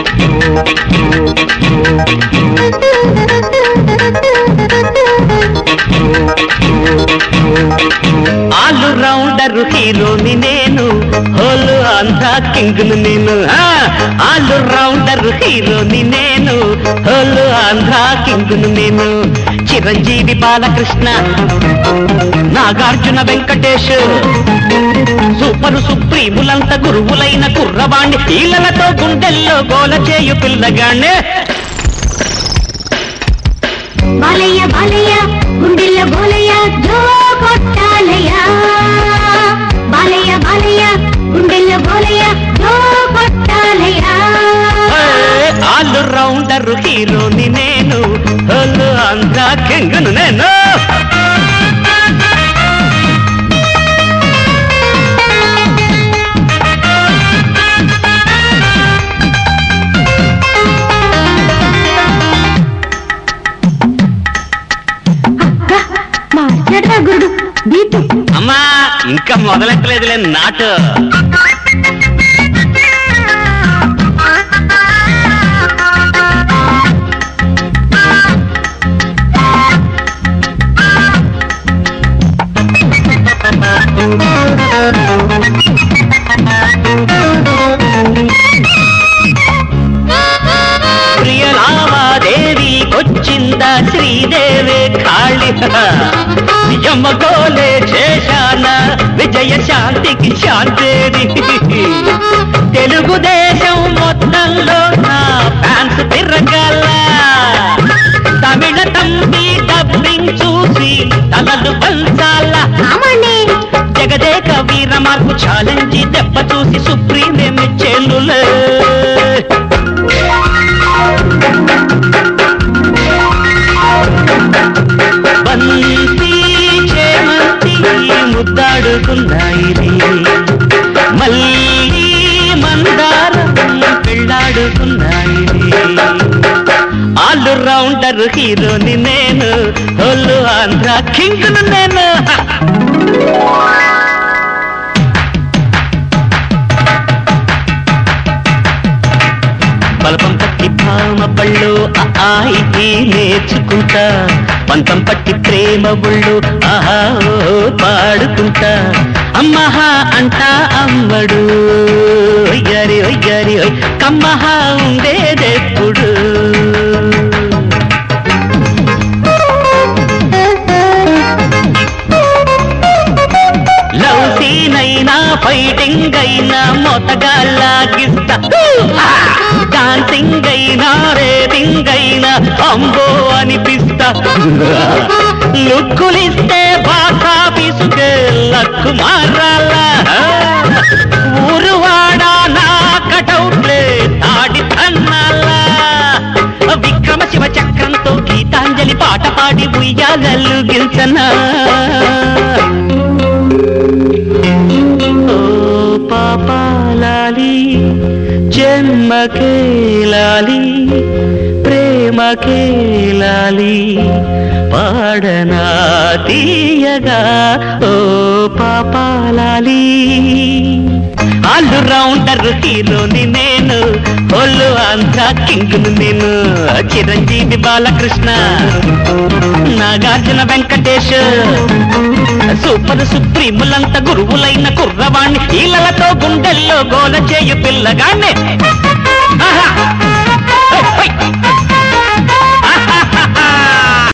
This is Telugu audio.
ఆలు రౌండరు హీరోని నేను, హోలు ఆంధ్రా కింగ్ను నేను. ఆలు రౌండరు హీరోని నేను, హోలు ఆంధ్రా కింగ్ను నేను. చిరంజీవి బాలకృష్ణ, నాగార్జున వెంకటేష్, సూపరు సుప్రీములంత గురువులైన కుర్రవాణ్ణి, ఈలలతో గుండెల్లో గోల చేయు పిల్లగాణ్ణే. బాలయ్య బాలయ్య గుండెల్ల బోలయ్య జో కొట్టాలయ్య, బాలయ్య బాలయ్య గుండెల్ల బోలయ్య జో కొట్టాలయ్య. ఆలు రౌండరు హీరోని నేను, హోలు ఆంధ్రా కింగ్ను నేను. గురుడు బీటు అమ్మా ఇంకా మొదలెట్టలేదులే నాటు. ప్రియలావాదేవి వచ్చిందా శ్రీదేవి ఖాళీ, యమగోలే చేశాన విజయ శాంతికి శాంతేది. తెలుగుదేశం మొత్తంలో నా ఫ్యాన్స్ తిరగల, తమిళ తంబి డబ్బింగ్ చూసి తలలు పంచాల. జగదేక వీర మార్పు ఛాలెంజ్ దెబ్బ చూసి సుప్రీమేమి చెల్లులే. బంతి చేమంతి ముద్దాడుకున్నాయి, మళ్ళీ మందారం పెళ్ళాడుకున్నాయి. ఆలు రౌండరు హీరోని నేను, హోలు ఆంధ్రా కింగ్ను నేను. బలపం పట్టి భామ పళ్ళు ఆయికి నేర్చుకుంటా, పంతం పట్టి ప్రేమ ఒళ్ళు ఆహా పాడుకుంటా. అమ్మహా అంటా అమ్మడు ఒయ్యారి ఒయ్యారి ఒయ్, కమ్మహా ఉండేదెప్పుడు. లవ్ సీన్ అయినా ఫైటింగ్ అయినా మొత్తగా లాగిస్తా, డాన్సింగ్ అయినా రేటింగ్ అయినా అంబో అనిపిస్తా. లుక్కులిస్తే బాసా పిసుకే లక్కు మారాలా, ఊరువాడా నా కటౌట్లే తాడి తన్నాలా. విక్రమ శివ చక్రంతో గీతాంజలి పాట పాడి ఉయ్యాలలు గిల్చనా. ఓ పాపాలాలి జన్మకే లాలి ప్రేమకే లాలి, పాడనా తీయగా ఓ పాపాలాలి. ఆలు రౌండర్ హీరోని నేను, హోలు ఆంధ్రా కింగ్ను నేను. చిరంజీవి బాలకృష్ణ, నాగార్జున వెంకటేష్, సూపర్ సుప్రీములంత గురువులైన కుర్రవాణ్ణి, ఈలలతో గుండెల్లో గోల చేయు పిల్లగాణ్ణి.